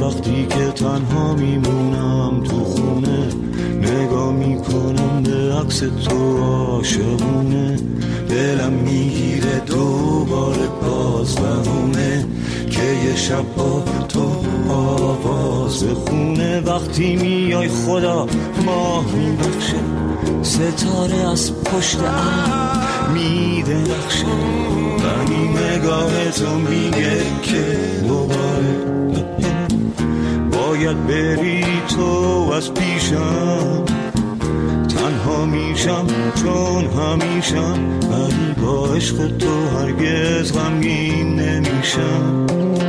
وقتی که تنها میمونم تو خونه، نگاه میکنم به عکس تو عاشقونه، دلم میگیره دوباره باز بهونه که یه شب با تو آواز بخونه. وقتی میای خدا ماه میبخشه، ستاره از پشت ابر میده نقشه، ولی نگاه تو میگه که دوباره باید بری تو از پیشم. تنها میشم چون همیشم، ولی با عشق تو هرگز غمگین نمیشم.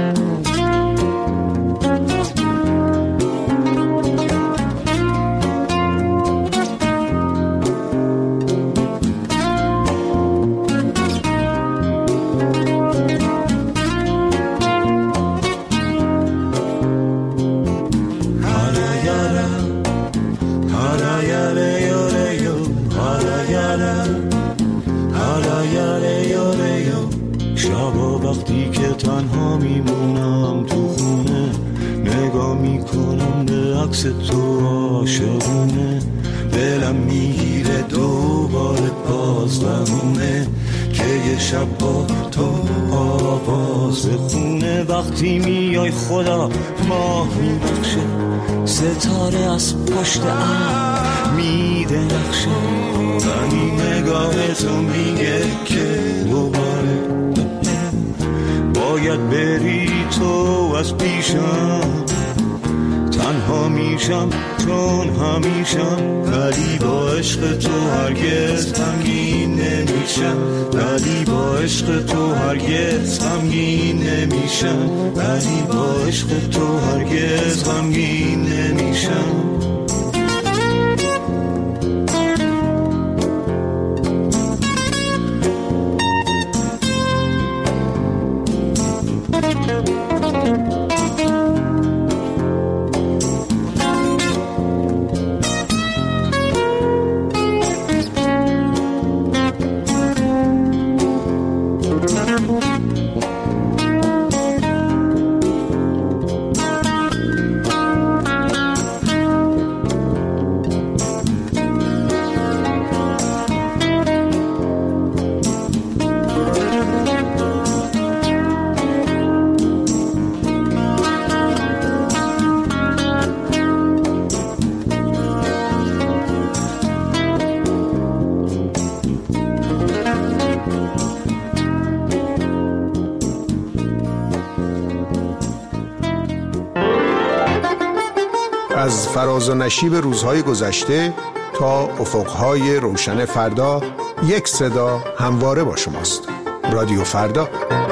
شبا وقتی که تنها میمونم تو خونه، نگاه میکنم به عکس تو عاشقونه، دلم میگیره دوباره باز بمونه که یه شب با تو آواز بخونه. وقتی میای خدا ماه میبخشه، ستاره از پشت ابر میده نقشه، ولی نگاه تو میگه که دوباره باید بری تو از پیشم. تنها میشم چون همیشم، ولی با عشق تو هرگز غمگین نمیشم، ولی با عشق تو هرگز غمگین نمیشم، ولی با عشق تو هرگز غمگین نمیشم. از فراز و نشیب روزهای گذشته تا افقهای روشن فردا، یک صدا همواره با شماست. رادیو فردا.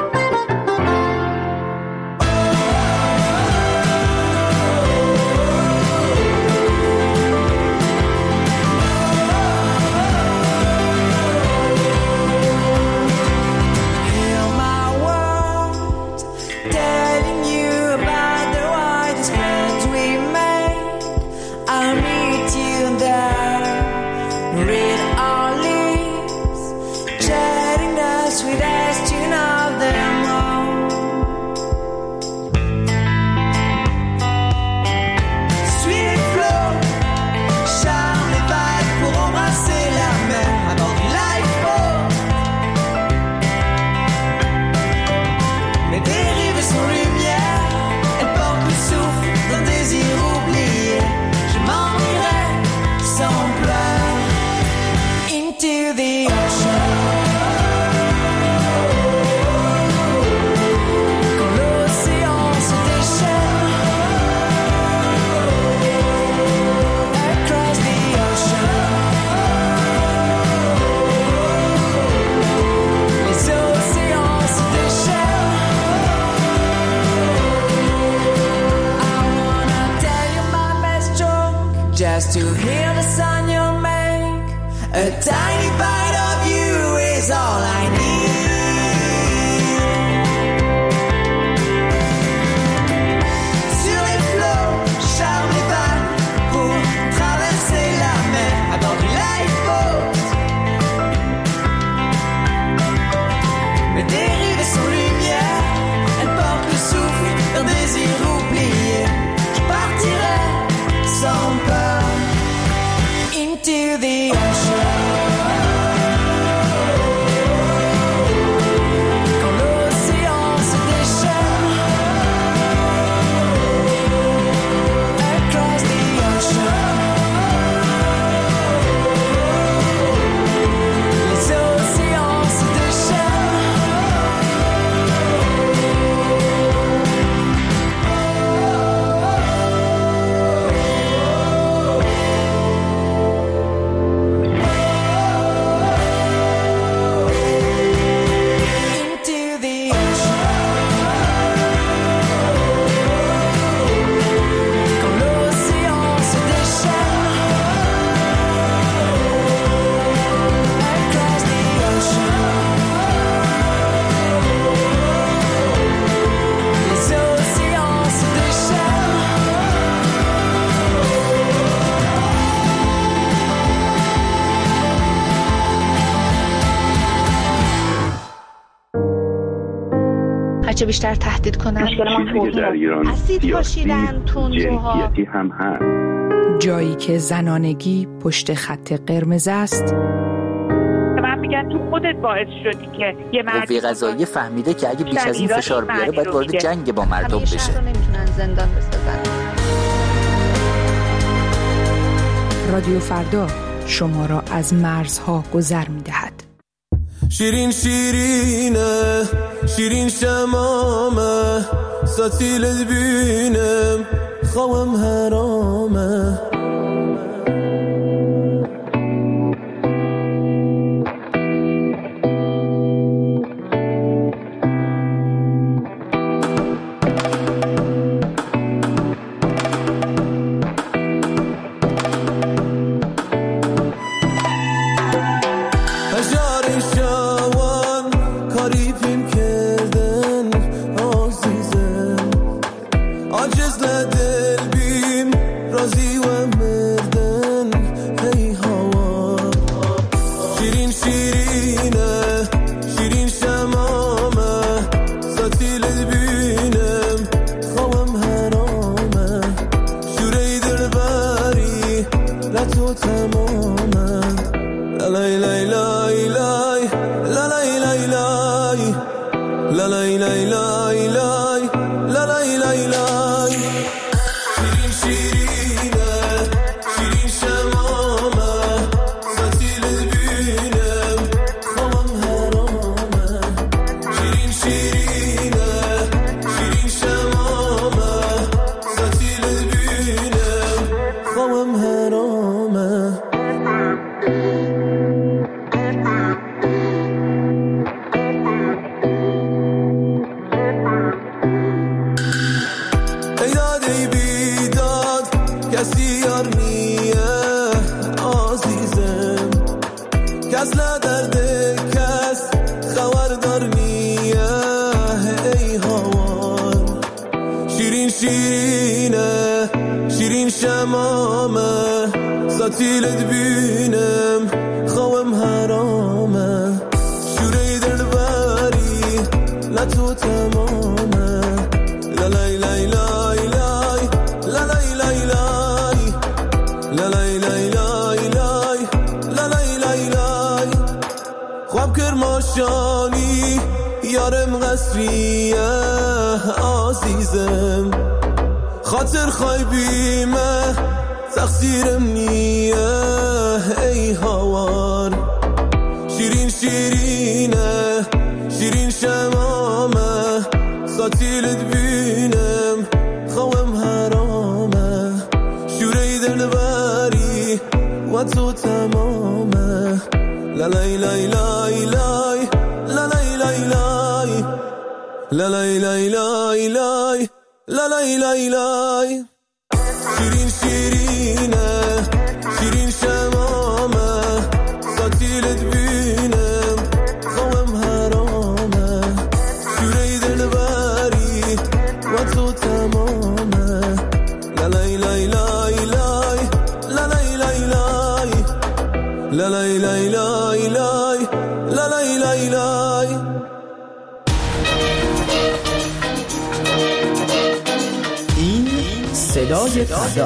Just to hear the sound you make, a tiny bite of you is all I need. Sur les flots, charme les vagues pour traverser la mer à bord du lifeboat. Mais dériver sans lumière, elle porte le souffle d'un désir oublié. بچه بیشتر تهدید کنن. چیزی که در ایران اسید پاشیدن، تندروها، جنسیتی هم هست. جایی که زنانگی پشت خط قرمز است. من میگن تو خودت باعث شدی که یه قوه قضاییه فهمیده که اگه بیش از این فشار بیاره باید وارد جنگ با مردم بشه. شهر رو نمیتونن زندان بسازن. رادیو فردا شما را از مرزها گذر می‌دهد. شیرین شیرینه شیرین شمامه ستیلت بینم خوام حرامه ستیلت بینم خوام حرامه شوری دل بری لطو تمامه لالای لای لای لای لالای لای لای لالای لای لای لای لالای لای لای خواب کرماشانی یارم قصریه عزیزم خاطر خایبیمه تقصیرم نیه ای هوار شیرین شیرینه شیرین شمامه ستیلت بینم خوام حرامه شوری دل بری و تو تمامه لالای لای لای لای لالای لای لای لالای لای لای لای لالای لای لای شیرین شیرینه شیرین شمامه ستیلت بینم خوام حرامه شوری دل بری و تو تمامه لالای لای لای لای لالای لای لای لالای لای لای لای لالای لای لای صدای فردا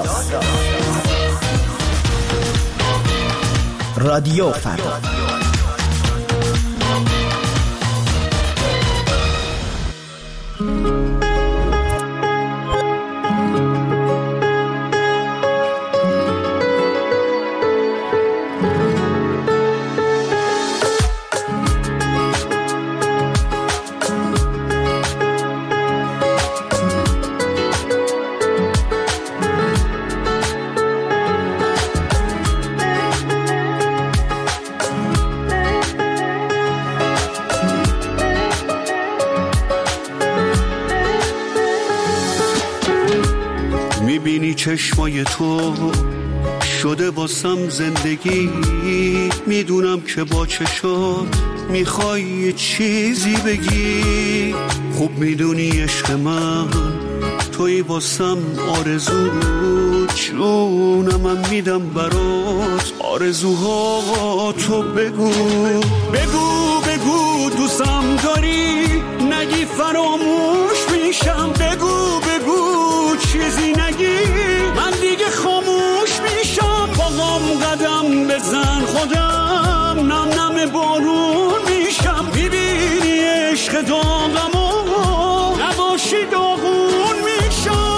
رادیو فردا میبینی چشمای تو شده واسم زندگی، میدونم که با چشات میخوای یه چیزی بگی، خوب میدونی عشق من توی واسم آرزو، جونم میدم برات آرزوها تو بگو بگو بگو دوستم داری، نگی فراموش نباشی داغون میشم.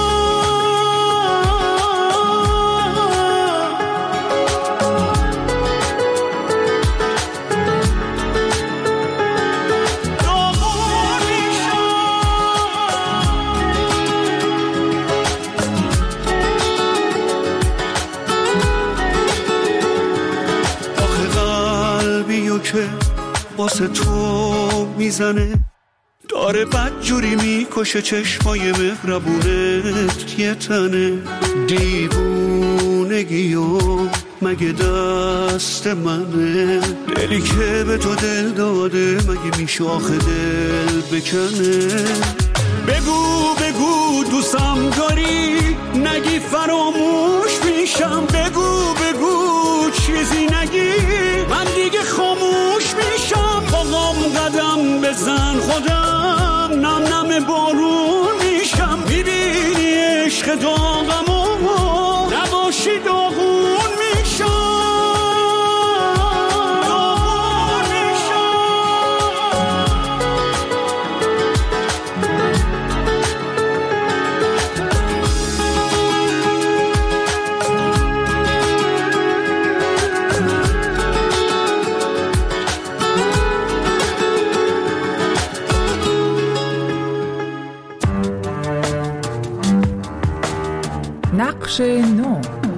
که واسه تو میزنه داره بدجوری میکشه چشمای مهربونت یه تنه. دیوونگیو مگه دست منه؟ دلی که به تو دل داده مگه میشه آخه دل بکنه؟ بگو بگو دوستم داری نگی فراموش میشم. بگو بگو چیزی نگی من دیگه خاموش میشم. باقام قدم بزن خودم نم نم بارون میشم. میبینی عشق داغمو نباشی داغون میشم. نقش نو.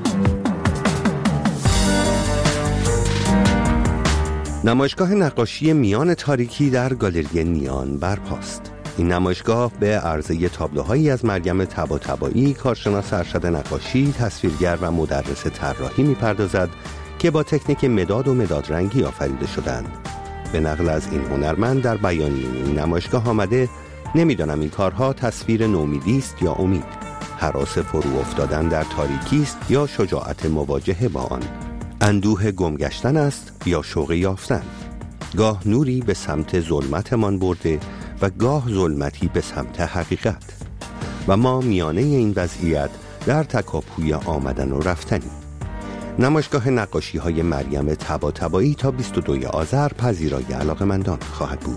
نمایشگاه نقاشی میان تاریکی در گالری نیان برپاست. این نمایشگاه به عرضه تابلوهایی از مریم طباطبایی، کارشناس ارشد نقاشی، تصویرگر و مدرس طراحی می‌پردازد که با تکنیک مداد و مدادرنگی آفریده شدند. به نقل از این هنرمند در بیانیه این نمایشگاه آمده: نمی‌دانم این کارها تصویر نومیدی است یا امید، هراس فرو افتادن در تاریکی است یا شجاعت مواجهه با آن، اندوه گمگشتن است یا شوق یافتن. گاه نوری به سمت ظلمتمان برده و گاه ظلمتی به سمت حقیقت و ما میانه این وضعیت در تکاپوی آمدن و رفتنیم. نمایشگاه نقاشی های مریم طباطبایی تا 22 آذر پذیرای علاقه‌مندان خواهد بود.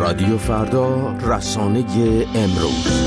رادیو فردا، رسانه امروز.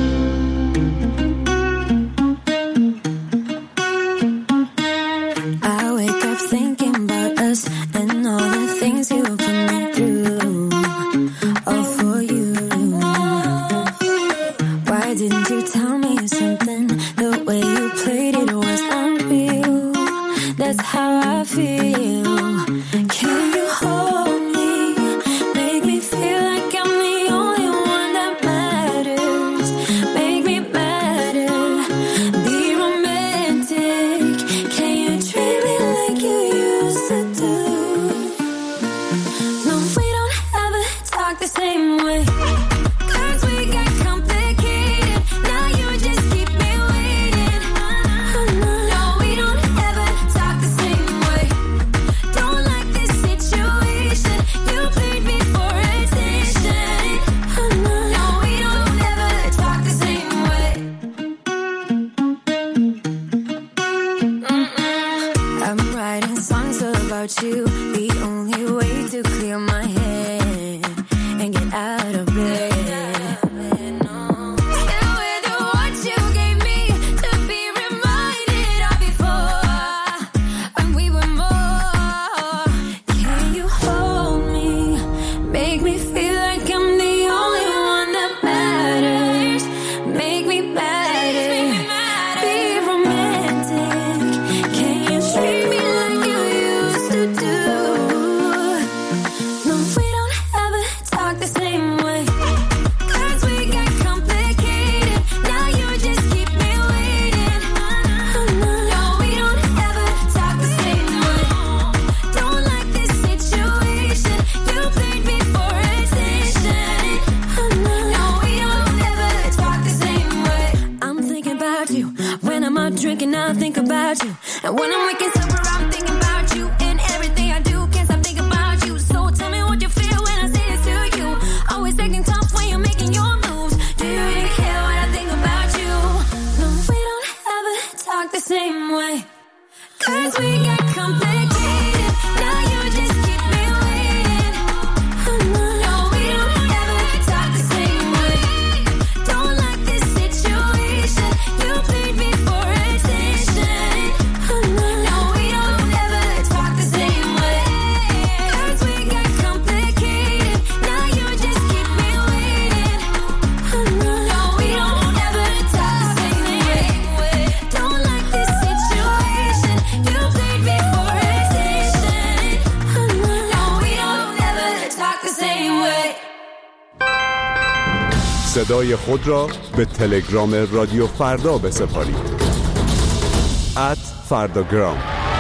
صدای خود را به تلگرام رادیو فردا بسپارید. @فرداگرام.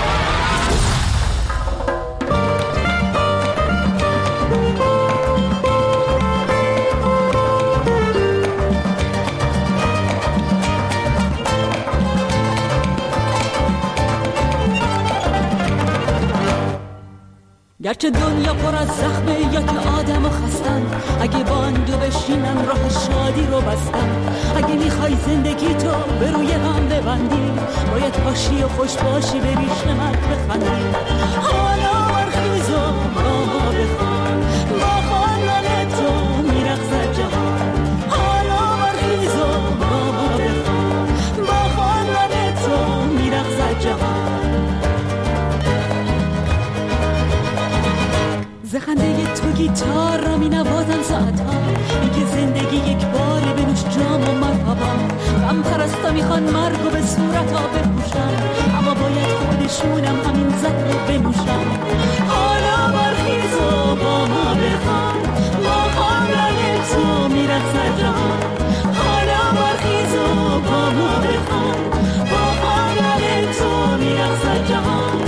گرچه دنیا پر از زخمه یا که آدم و خستن، اگه باندو بشینن راه شادی رو بستن. اگه میخوای زندگی تو به روی هم ببندی، باید پاشی و خوش باشی به ریش مرد بخندی. حالا برخیز و با ما بخوان، با خواندن تو میرقصد جهان. حالا برخیز و با ما بخوان، با خواندن تو میرقصد جهان. زخنده تو گیتار را می نوازم ساعتها، میگه زندگی یک باره بنوش جام و مرحبا. غم پرستا میخوان مرگو به صورتا بپوشن، اما باید خودشونم همین زهر رو بنوشن. حالا برخیز و با ما بخوان، با خواندن تو میرقصد جهان. حالا برخیز و با ما بخوان، با خواندن تو میرقصد جهان.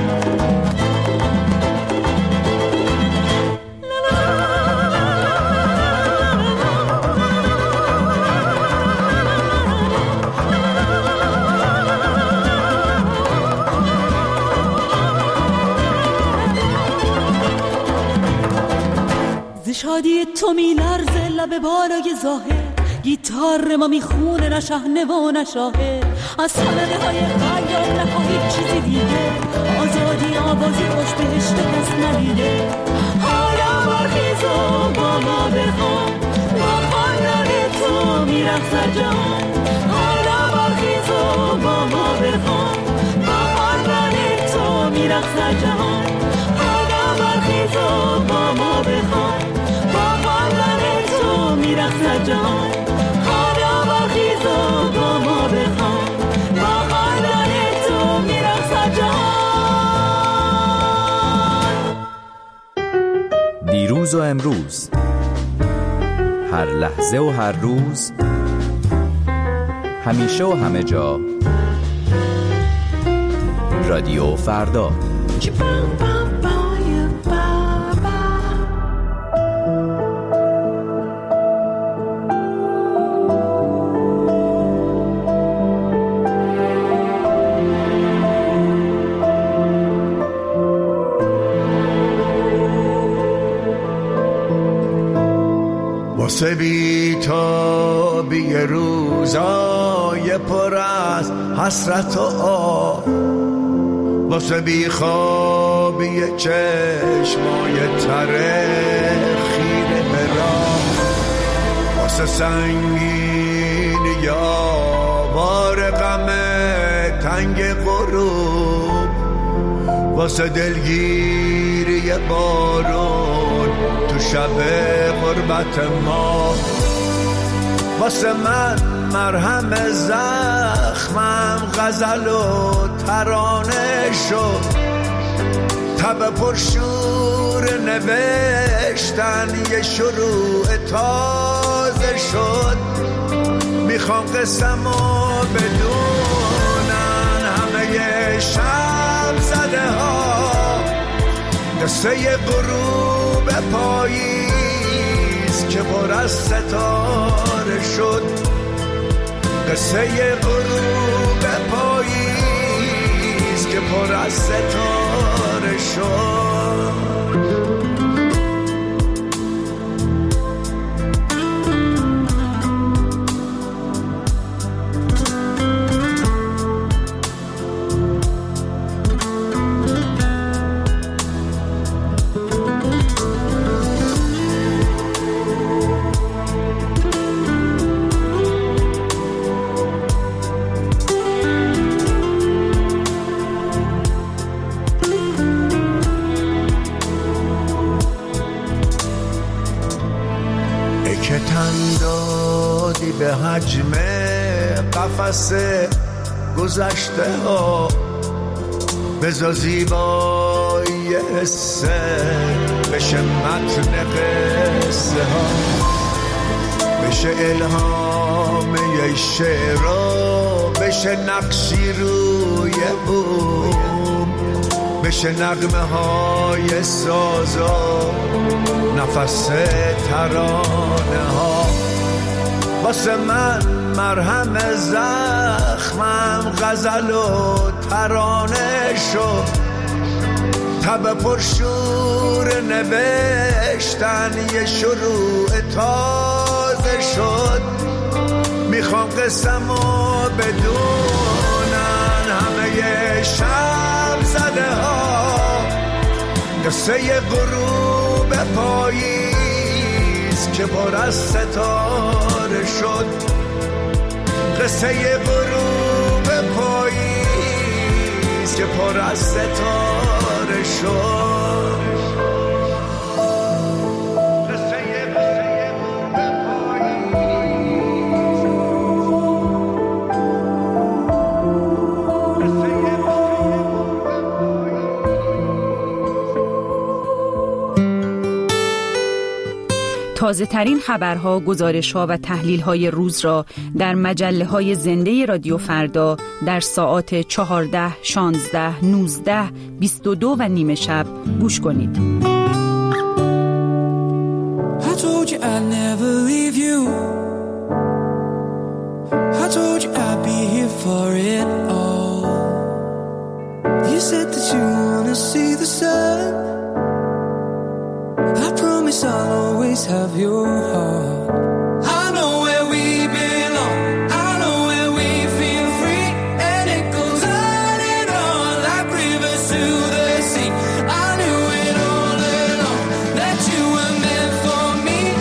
شادی تو میلرزه لب بالای ظاهر، گیتار ما میخونه نه شهنه و نه شاهر. از صندلی های خیال نخواهی چیزی دیگه، آزادی آوازی خوش بهشت کس ندیده. حالا برخیز و با ما بخوام با خواندن تو میرقصد جهان حالا برخیز و با ما بخوام با خواندن تو میرقصد جهان حالا برخیز و با ما بخوام با خواندن تو میرقصد جهان حالا برخیز و با ما بخوام با خواندن تو میرقصد جهان. دیروز و امروز، هر لحظه و هر روز، همیشه و همه جا، رادیو فردا. واسه بی‌تابی روزای پر از حسرت و آه، واسه بی‌خوابی چشمای تره خیره به راه، واسه سنگینی آوار غم تنگ غروب، واسه دلگیری بارون تو شب غربت ما، واسه من مرهم زخمم غزل و ترانه شد، تب پرشور نوشتن یه شروع تازه شد، میخوام قسمو بدونن همه شب زده ها، قصه غروب پاییز که پر از ستاره شد، قصه غروب پاییز که پر از ستاره شد. به حجم قفس گذشته ها، بذار زیبایی حسه بشه متن قصه ها، بشه الهام یه شعرها، بشه نقشی روی بوم، بشه نغمه های سازا نفس ترانه ها، واسه من مرهم زخمم غزل و ترانه شد، تب پرشور نوشتن یه شروع تازه شد، میخوام قسمو بدونن همه شب زده ها، قصه غروب پاییز که پر از ستاره شد، قصه غروب پاییز که پر از ستاره شد. تازه ترین خبرها، گزارش‌ها و تحلیل‌های روز را در مجله‌های زنده رادیو فردا در ساعات 14، 16، 19، 22 و نیمه شب گوش کنید. I told you I'd never leave you. I told you I'd be here for it all. You said that you wanna see the sun. I promise I'll always have your heart. I know where we belong. I know where we feel free. And it goes on and on like rivers to the sea. I knew it all along that you were meant for me.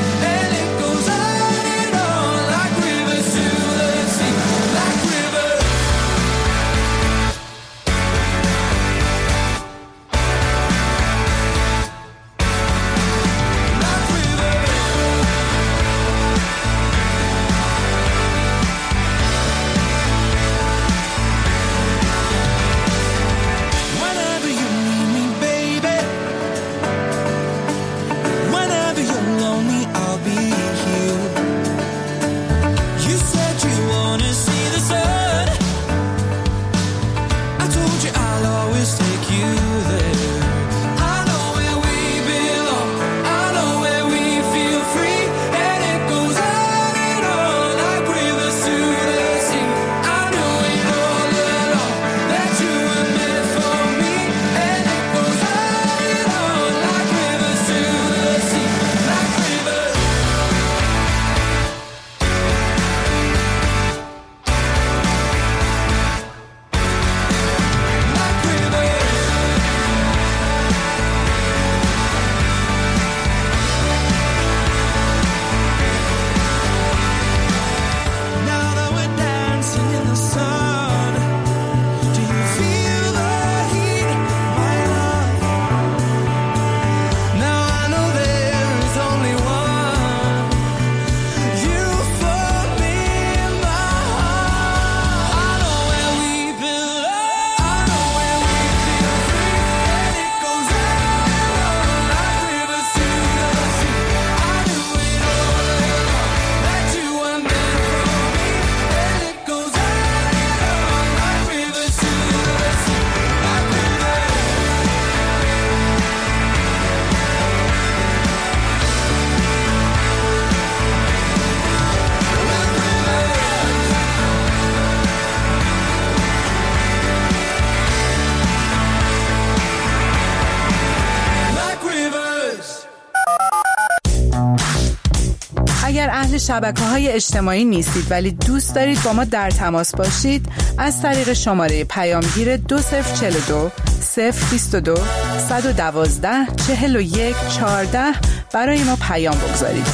اگر اهل شبکه‌های اجتماعی نیستید ولی دوست دارید با ما در تماس باشید، از طریق شماره پیامگیر 2042 022 112 41 14 برای ما پیام بگذارید.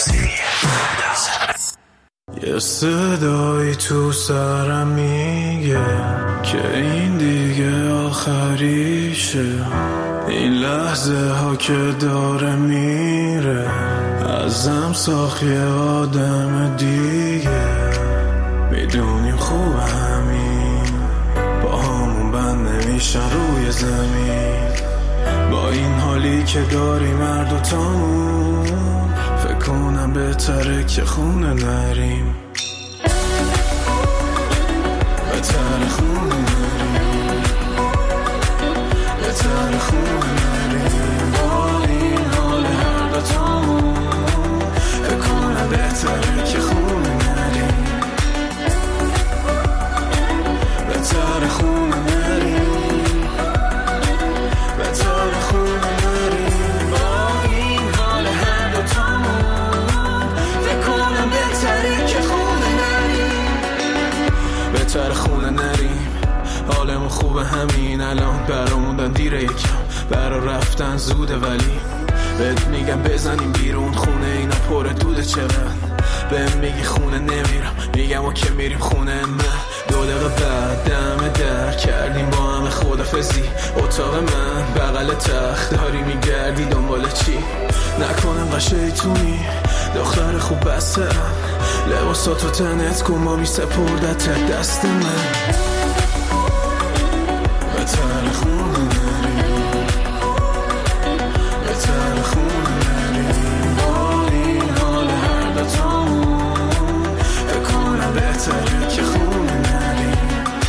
یه صدایی تو سرم میگه که این دیگه آخریشه، این لحظه ها که داره میره ازم ساخت یه آدم دیگه. میدونیم خوب همین با همون بند نمیشن روی زمین، با این حالی که داریم هر دوتامون فکر کنم بهتره که خونه نریم، بهتره خونه نریم، بهتره خونه نریم. با این حال هر دوتامون فکر کنم بهتره که خونه نریم، بهتره خونه نریم، بهتره خونه نریم. با این حال هر دوتامون فکر کنم بهتره که خونه نریم، بهتره خونه نریم. حالمون خوبه همین الان، براموندن دیره یکم، برا رفتن زوده ولی بهت میگم بزنیم بیرون خونه، اینا پر دوده چقدر. بهم میگی خونه نمیرم، میگم و که میریم خونه من. 2 دقیقه بعد دم در کردیم با همه خدافزی، اتاق من بغل تخت، داری میگردی دنبال چی؟ نکنم قشیتونی دختر خوب بسته، لباساتو تنت کن ما میسپردت دست من. بهتره خونه نریم، بهتره خونه نریم. با این حال هر دوتامون فکر کنم بهتره که خونه نریم،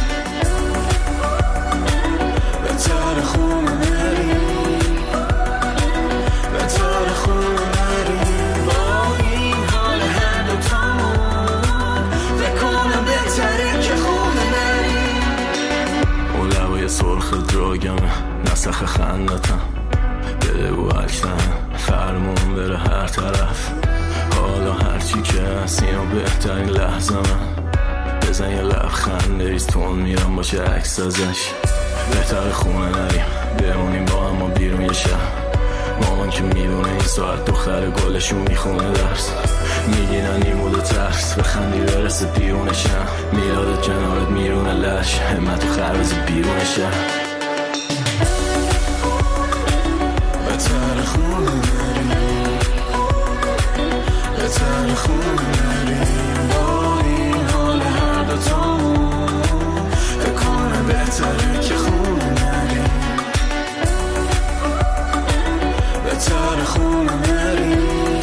بهتره خونه نریم، بهتره خونه نریم. با این حال هر دوتامون فکر کنم بهتره که خونه نریم. اون لبای سرخ دراگمه، نسخ خندتم، بده و عکسم فرمون بره هر طرف. حالا هرچی که هست اینو بهترین لحظه من، بزن یه لبخند ریز تون میرم باشه عکس ازش. بهتر خونه نریم بمونیم با هم و بیرون یه شهر، مامان که میدونه این ساعت دختر گلشون میخونه درس. میگینن این بود ترس بخندی برسه بیرون شهر، میلاد کنارت میرونه لش، همت و خربز بیرون شهر. بهتر خونه نریم، بهتر خونه نریم. با این حال هر دوتامون فکر کنم بهتره که خونه نریم، بهتر خونه نریم،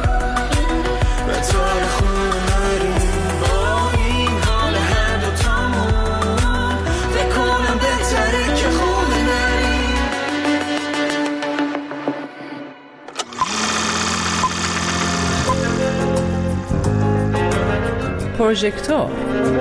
بهتر خونه نریم. با این حال هر دوتامون فکر کنم بهتره که خونه نریم. پروژکتور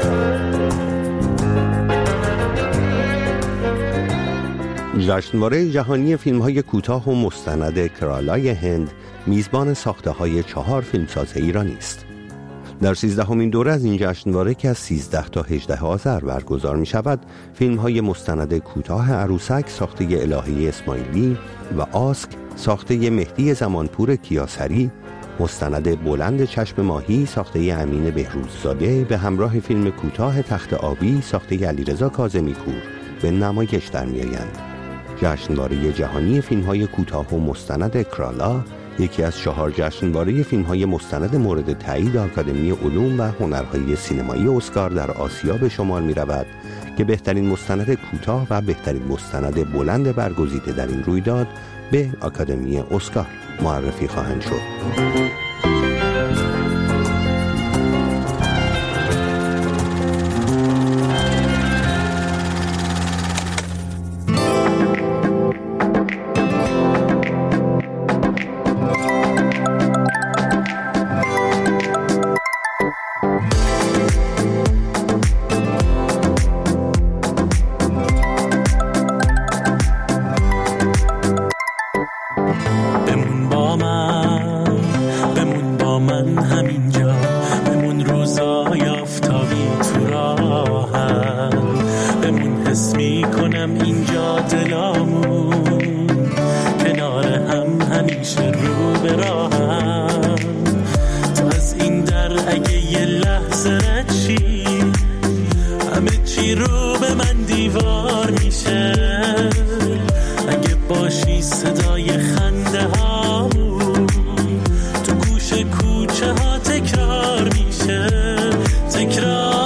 جشنواره جهانی فیلم‌های کوتاه و مستند کرالای هند میزبان ساخته‌های 4 فیلمساز ایرانی است. در 13مین دوره از این جشنواره که از 13 تا 18 آذر برگزار می‌شود، فیلم‌های مستند کوتاه عروسک ساخته الهی اسماعیلی و آسک ساخته مهدی زمانپور کیاسری، مستند بلند چشم ماهی ساخته امین بهروززاده به همراه فیلم کوتاه تخت آبی ساخته علیرضا کاظمی‌پور به نمایش در می‌آیند. جشنواره جهانی فیلم‌های کوتاه و مستند کرالا یکی از 4 جشنواره فیلم‌های مستند مورد تایید آکادمی علوم و هنرهای سینمایی اسکار در آسیا به شمار می‌رود که بهترین مستند کوتاه و بهترین مستند بلند برگزیده در این رویداد به آکادمی اسکار معرفی خواهند شد. با من همینجا بمون، روزای آفتابی تو راهم بمون، حس میکنم اینجا دلامون کنار هم همیشه رو به راهم. تو از این در اگه یه لحظه رد شی همه چی رو به من دیوار میشه، اگه باشی صدای خنده هامون تو گوش کوچه ها تکرار میشه، تکرار.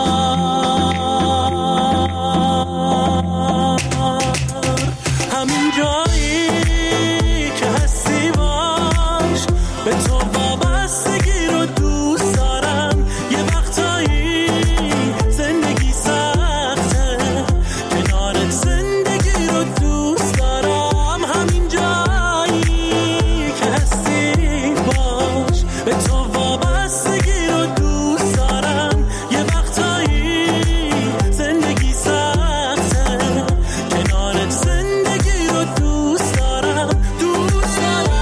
همین جایی که هستی باش، به تو وابستگی رو دوست دارم. یه وقتایی زندگی سخته، کنارت زندگی رو دوست دارم. همین جایی که هستی باش، به تو وابستگی رو دوست دارم. یه وقتایی زندگی سخته، کنارت زندگی رو دوست دارم، دوست دارم.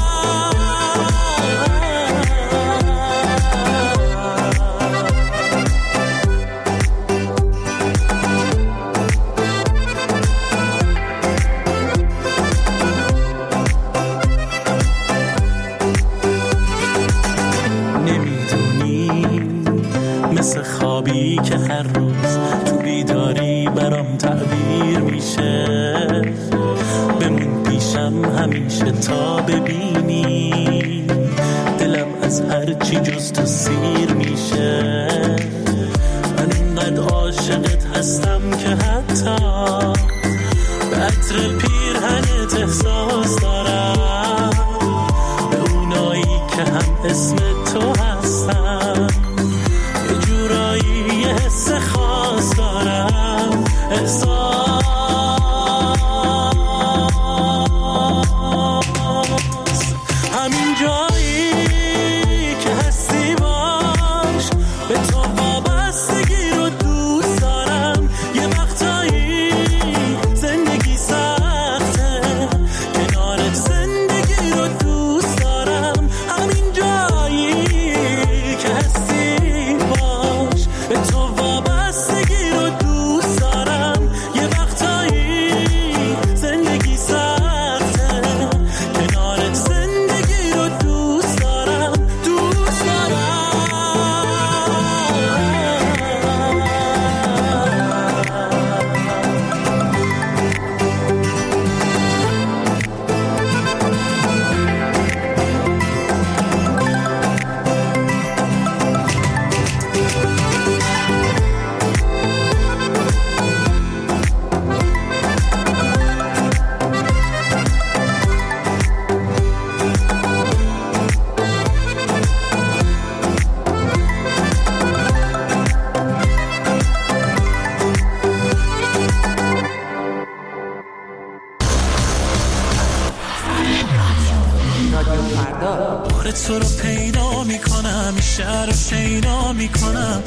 نمیدونی مثل خوابی که هر روز تو بیداری برام تعبیر میشه، بمون پیشم همیشه تا ببینی دلم از هر چی جز تو سیر میشه. من اینقدر عاشقت هستم که حتی به عطر پیرهنت احساس دارم، به اونایی که هم اسم تو هستن یه جورایی یه حس خاص دارم، احساس. همین جایی که هستی باش، به تو وابستگی رو دوست دارم. یه وقتایی زندگی سخته، کنارت زندگی رو دوست دارم. همین جایی که هستی باش، به تو وابستگی رو دوست دارم. یه وقتایی زندگی سخته، کنارت زندگی رو دوست دارم، دوست دارم. بار تو رو پیدا میکنم، شهر رو شیدا میکنم.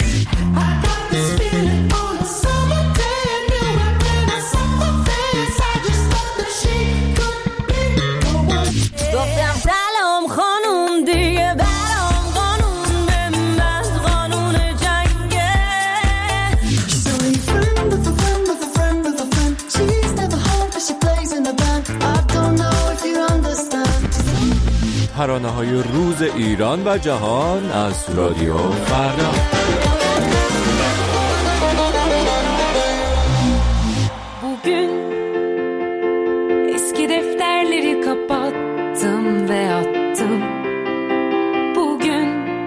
گفتم سلام خانوم، دیگه برام قانون به من قانون جنگه. ترانه‌های روز ایران و جهان از رادیو فردا. Bugün eski defterleri kapattım ve attım. Bugün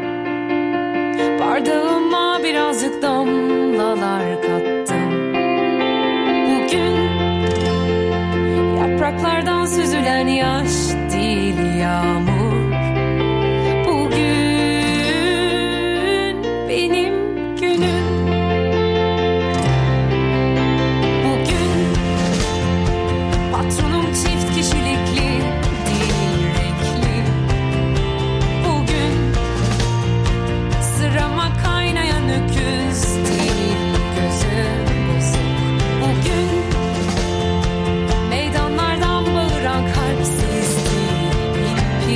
bardağıma birazcık damlalar kattım. Bugün yapraklardan süzülen yaş değil yağmur. Bugün benim günüm. Bugün patronum çift kişilikli değil renkli. Bugün sırama kaynayan öküz değil gözü bozuk. Bugün meydanlardan bağıran kalpsiz değil.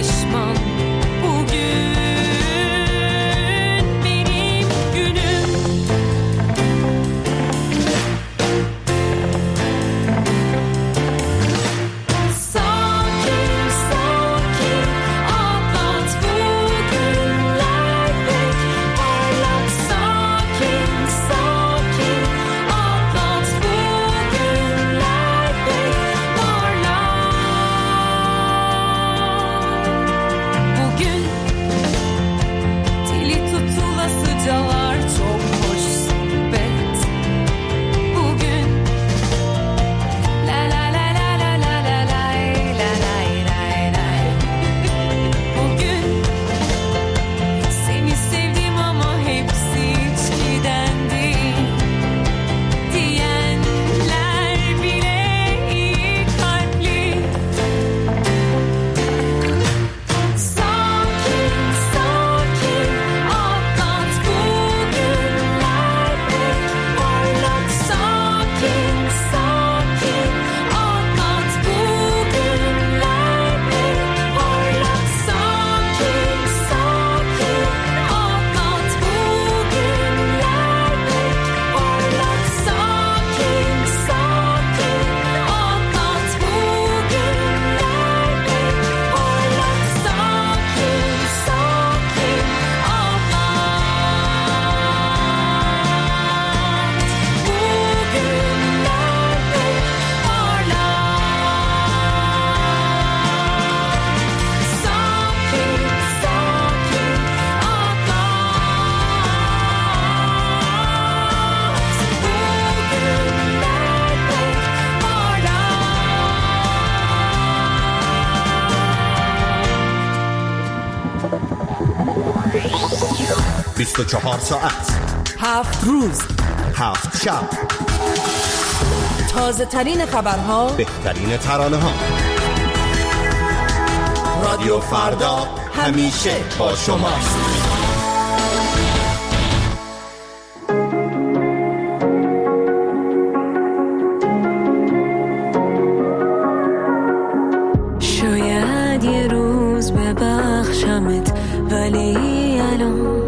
24 ساعت 7 روز 7 شب، تازه ترین خبرها، بهترین ترانه ها. رادیو فردا همیشه با شماست. شاید یه روز ببخشمت ولی الان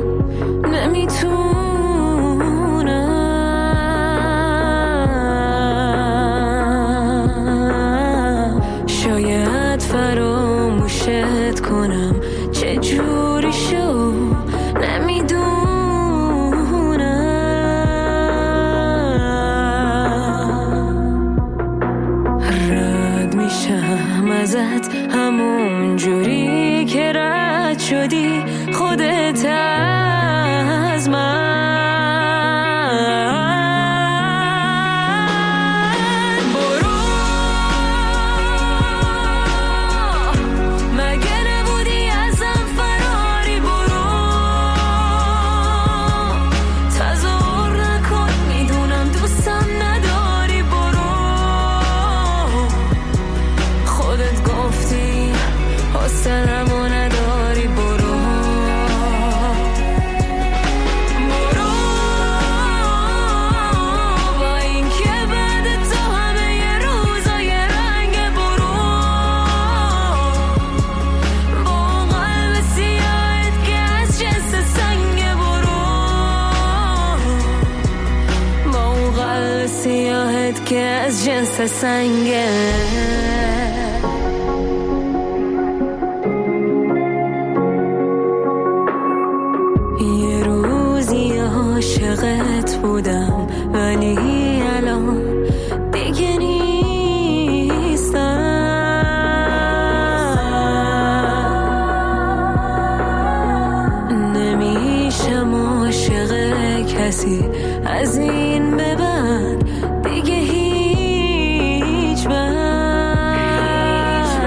نمیتونم. شاید فراموشت کنم چه جوری شو نمیدونم. رد میشم ازت همون جوری که رد شدی خودت از من. برو مگه نبودی ازم فراری، برو تظاهر نکن میدونم دوستم نداری، برو خودت گفتی حوصله‌مو نداری، برو با اینکه بعد تو همه یه روزای رنگ، برو با قلب سیاهت که از جنس سنگ، برو با قلب سیاهت که از جنس سنگه. یه روزی عاشقت بودم ولی الان دیگه نیستم. نمیشم عاشق کسی از این به بعد دیگه هیچ وقت.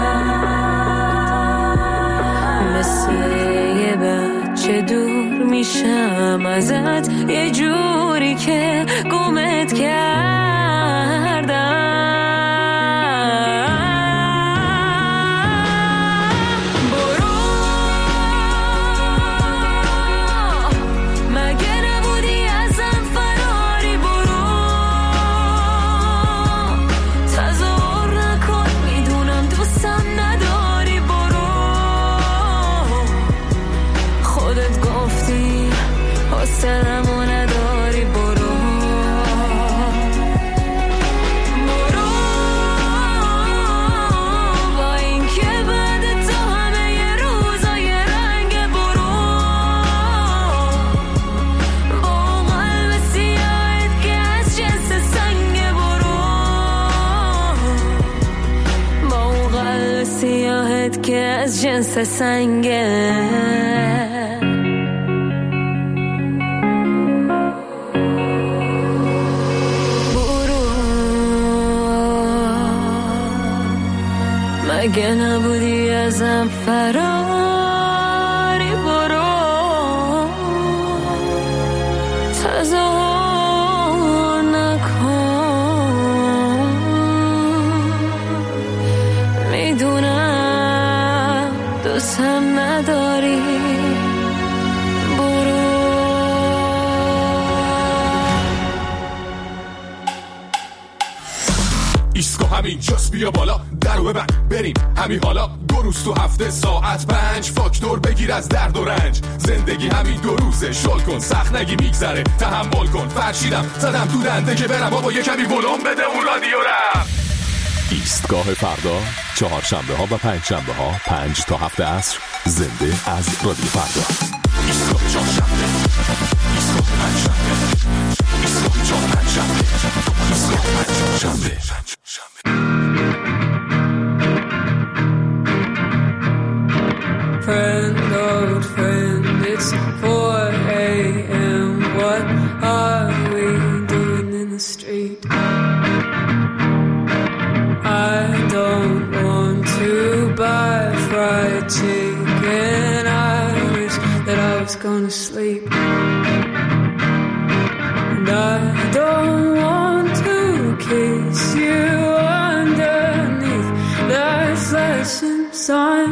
مثل یه بچه دور میشم ازت یه جوری که گمت کردم. برو مگه نبودی ازم فراری، برو تظاهر نکن میدونم دوستم نداری، برو خودت گفتی حوصله‌مو نداری، برو با اینکه بعد تو همه یه روزای رنگ، برو با قلب سیاهت که از جنس سنگ، برو با قلب سیاهت که از جنس سنگه. مگه نبودی ازم فراری، برو تظاهر نکن میدونم دوستم نداری، برو. ایسکو همین جاست، بیا بالا درو ببند بریم همین حالا. 2 روز تو هفته ساعت 5 فاکتور بگیر از درد و رنج. زندگی همین 2 روزه، شل کن سخت نگی میگذره، تحمل کن. فرشیدم زدم تو دنده که برم بابا یه کمی ولوم بده اون رادیو رم. ایستگاه فردا، چهارشنبه ها و پنجشنبه ها 5 تا 7 عصر، زنده از رادیو فردا. ایستگاه چهارشنبه، ایستگاه پنجشنبه، ایستگاه چهارشنبه، ایستگاه پنجشنبه. Friend, old friend, it's 4 a.m. What are we doing in the street? I don't want to buy fried chicken. I wish that I was gonna sleep. And I don't want to kiss you underneath that flashing sign.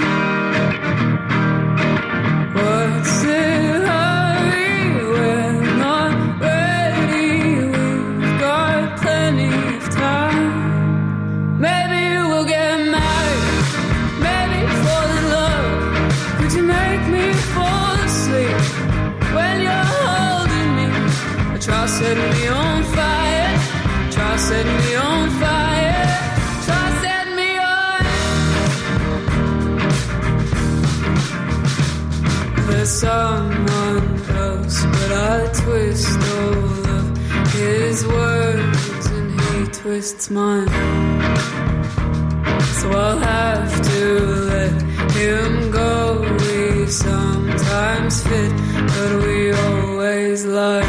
What's the hurry? We're not ready. We've got plenty of time. Maybe we'll get married. Maybe fall in love. Could you make me fall asleep when you're holding me? Try setting me on fire. Try setting me on fire. Try setting me on. There's someone else, but I twist all of his words and he twists mine. So I'll have to let him go. We sometimes fit, but we always lie.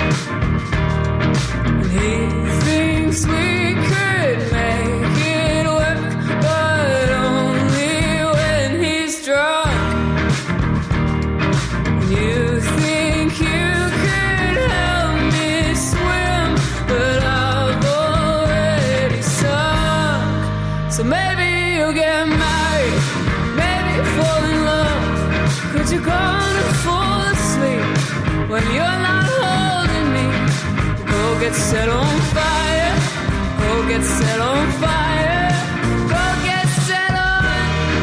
And he thinks we could make it work, but only when he's drunk. And you think you could help me swim, but I've already sunk. So maybe you'll get married, maybe fall in love. Could you gonna fall asleep when you're not holding me? Go get set on fire. Go get set on fire. Go get set on.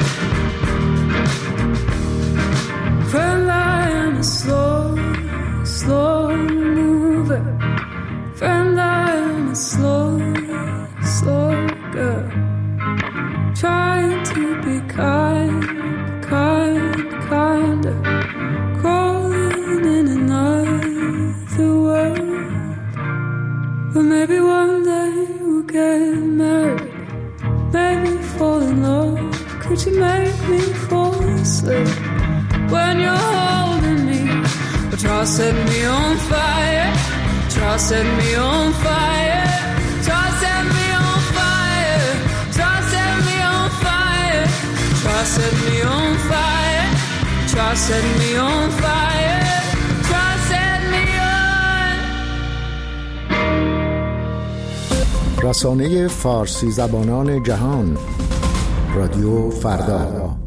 Friend, I am a slow, slow mover. Friend, I am a slow, slow girl. Trying to be kind, kind, kinder. Crawling in another world. But maybe one day we'll get married. Maybe fall in love. Could you make me fall asleep when you're holding me? But try setting me on fire. Try setting me on fire. Try setting me on fire. Try setting me on fire. Try setting me on fire. Try setting me on fire. Try setting me on. رسانه فارسی زبانان جهان رادیو فردا